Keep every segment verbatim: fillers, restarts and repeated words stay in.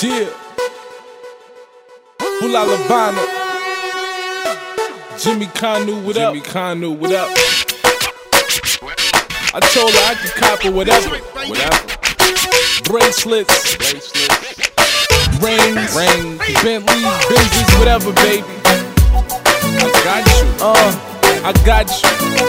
Yeah. Hula Labana. Jimmy Kanu, what up? Jimmy Kanu, what up? I told her I could cop her whatever. Whatever. Bracelets. Bracelets. Rings. Rings. Bentleys, Benzes, whatever, baby. I got you. Uh, I got you.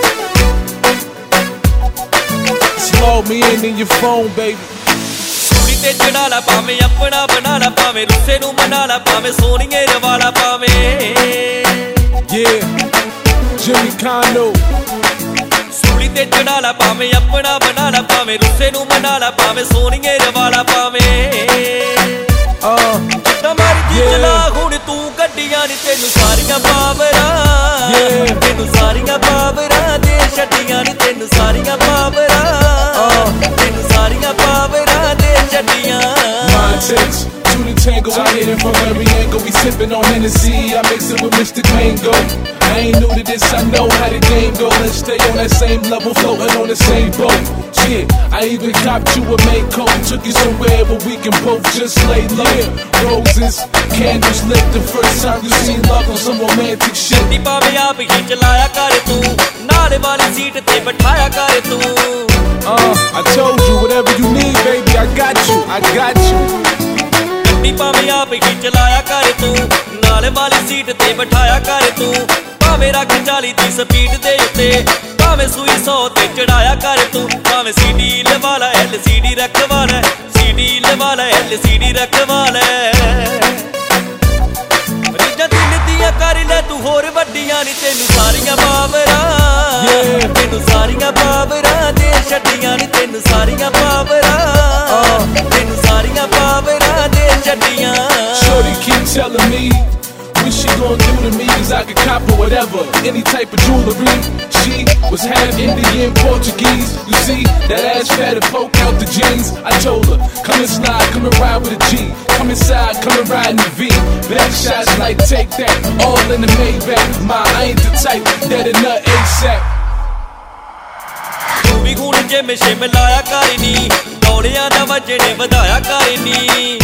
Slow me in in your phone, baby. ते चढ़ाला पावे अपना बनाला पावे रुस्से नू मनाला पावे सोनिए रवाला पावे Yeah, Jimmy Kanu. सूली ते चढ़ाला पावे अपना बनाला पावे रुस्से नू मनाला पावे सोनिए रवाला पावे Uh, तमारी चला हुण तू गड्डियां नी तेनू सारियां पावरा तेनू सारियां पावरा दे छड्डियां नी तेनू सारियां पावरा तेनू सारियां पावरा दे छड्डियां Mind takes to the tango, I hit it from every angle. We sippin' on Hennessy, I mix it with Mister Mango. I ain't new to this, I know how the game go. Let's stay on that same level, floating on the same boat. Shit, I even copped you a main coat, took you somewhere where we can both just lay low. Roses, candles lit the first time you seen love on some romantic shit. नी पावे आप ही चलाया कर तू नाल वाली seat ते बैठाया कर तू Uh, I told you whatever you need, baby, I got you, I got you. नी पावे आप ही चलाया कर तू नाल वाली सीट ते बैठाया कर तू भावे रख चाली दी स्पीड दे उत्ते भावे सूई सौ ते चढ़ाया कर तू भावे सीडी लवाला एलसीडी रखवाला सीडी लवाला एलसीडी रखवाला रीजा दिल दियां कर ले तू होर वड्डियां नी तेनू सारियां पावरा तेनू सारियां पावरा दे छड्डियां नी तेनू सारियां पावरा तेनू सारियां पावरा दे छड्डियां Shorty keep telling me what she gon' do to me, cause I could cop her whatever, any type of jewelry. She was half Indian, Portuguese. You see, that ass fat and poke out the jeans. I told her, come and slide, come and ride with a G. Come inside, come and ride in the V. Back shots like take that, all in the Maybach. My, I ain't the type that a nut ASAP. तू भी हुण gym शिम लाया कर नी दौड़ियां दा वजन वधाया कर नी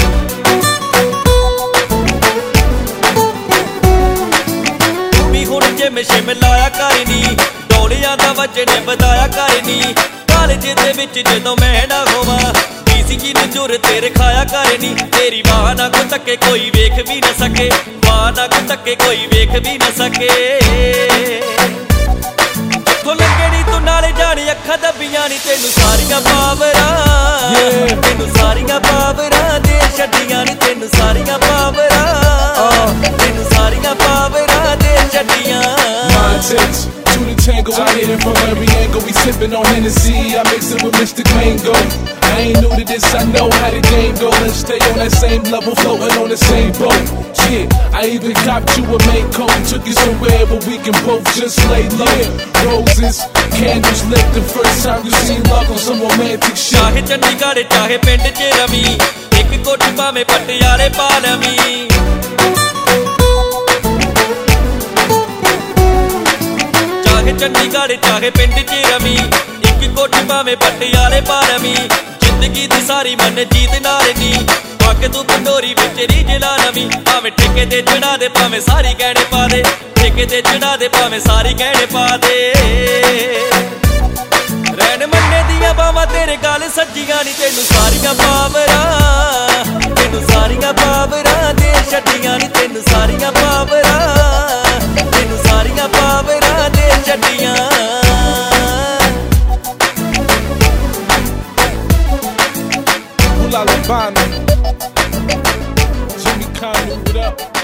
gym शिम लाया कर नी दौड़ियां दा वजन वधाया कर नी कालेज दे विच जदों मैं ना होवां बीसी नूं जुर ते रखाया कर नी तेरी मां ना को तक्के कोई वेख भी ना सके मां ना को तक्के कोई वेख भी ना सके तो लगे नी तू नाले जानी अखां दबियां नी तेनू सारियां पावरा तेनू सारियां पावरा दे छड्डियां नी तेनू सारियां पावरा तेनू सारियां पावरा दे छड्डियां Mind takes to the tango, I hit it from every angle. We sippin' on Hennessy, I mix it with Mister Mango. I ain't new to this, I know how the game go. Let's stay on that same level, floating on the same boat. Shit, I even copped you a main coat, took you somewhere where we can both just lay low. Roses, candles lit the first time you seen love on some romantic shit. चाहे चंडीगढ़ चाहे पिंड च रवी एक कोठी भावे पटियाले पा लवी चाहे चंडीगढ़ चाहे पिंड च रवी एक कोठी भावे पटियाले पा लवी जिंदगी दी सारी मन जीत नाल नी पग तू पंडोरी विच रीजला नवी भावे ठेके ते चढ़ा दे भावे सारी गहने पा दे ठेके ते चढ़ा दे भावे सारी गहने पा दे रैन मन्ने दियां बावां तेरे गल सज्जियां नी तेनू सारियां पावरा तेनू सारियां पावरा दे छड्डियां नी तेनू सारियां पावरा तेनू सारियां पावरा दे छड्डियां Hula Labana. Jimmy Kanu, what up?